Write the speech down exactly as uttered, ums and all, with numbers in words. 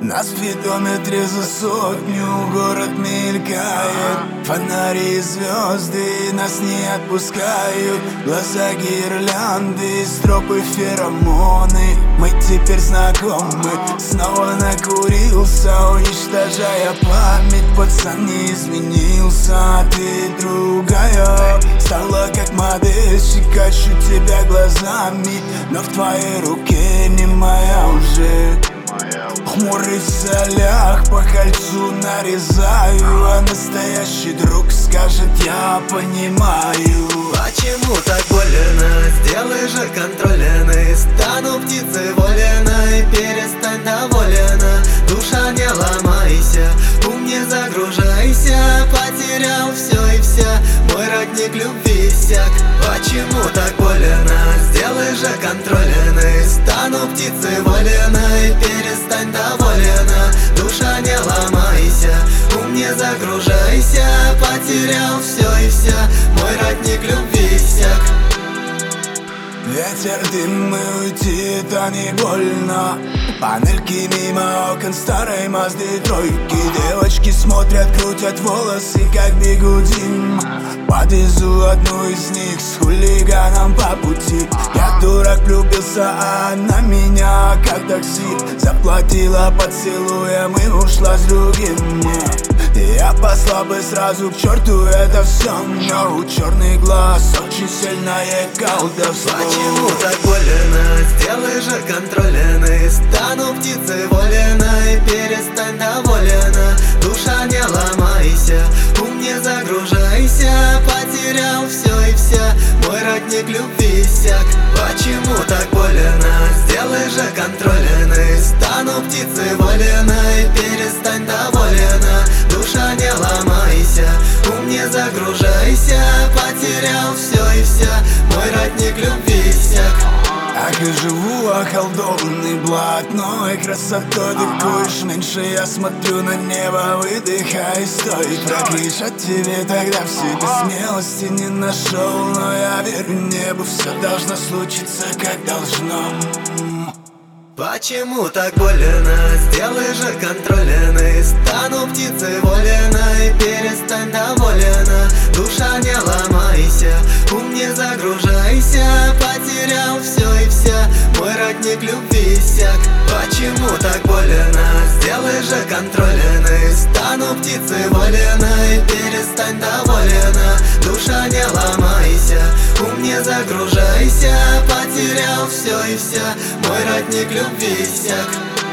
На спидометре за сотню город мелькает. Фонари и звезды нас не отпускают. Глаза гирлянды, стропы феромоны. Мы теперь знакомы. Снова накурился, уничтожая память. Пацан не изменился, а ты другая. Стала как модельщик, ищу тебя глазами, но в твоей руке не моя уже. Хмурый в солях по кольцу нарезаю, а настоящий друг скажет: я понимаю. Почему так больно? Сделай же контрольный. Стану птицей воленой, перестань доволена. Душа, не ломайся, ум не загружайся. Потерял все и вся, мой родник любви иссяк. Почему так больно? Сделай же контрольный. Стану птицей воленой, перестань доволена. Душа, не ломайся, ум не загружайся. Потерял все и вся, мой родник любви иссяк. Ветер, дым и уйти, это не больно. Панельки мимо окон старой Мазды тройки. Девочки смотрят, крутят волосы, как бигудин. Подвезу одну из них с хулиганом по пути. Я дурак влюбился, а она меня как такси. Заплатила поцелуем и ушла с другим. Я послал бы сразу к черту это все, но у черный глаз очень сильное колдовство. Почему так больно? Сделай же контрольный. Стану птицей воленой, перестань доволена. Душа, не ломайся, ум не загружайся. Потерял все и вся, мой родник любви иссяк. Почему так больно? Сделай же контрольный. Стану птицей воленой, перестань доволена. Душа, не ломайся, ум не загружайся. Потерял все и вся, мой родник любви иссяк. Ах, и живу околдованный блатной красотой. Ты куришь меньше, я смотрю на небо, выдыхай, стой. Прокричать тебе тогда в себе смелости не нашел, но я верю небу, все должно случиться как должно. Почему так больно? Сделай же контрольный. Стану птицей воленой, перестань доволена. Душа, не ломайся, ум не загружайся. Потерял все и вся, мой родник любви иссяк. Почему так больно? Сделай же контрольный. Стану птицей воленой, перестань доволена. Душа, не ломайся, ум не загружайся. Потерял все и вся, мой родник любви иссяк.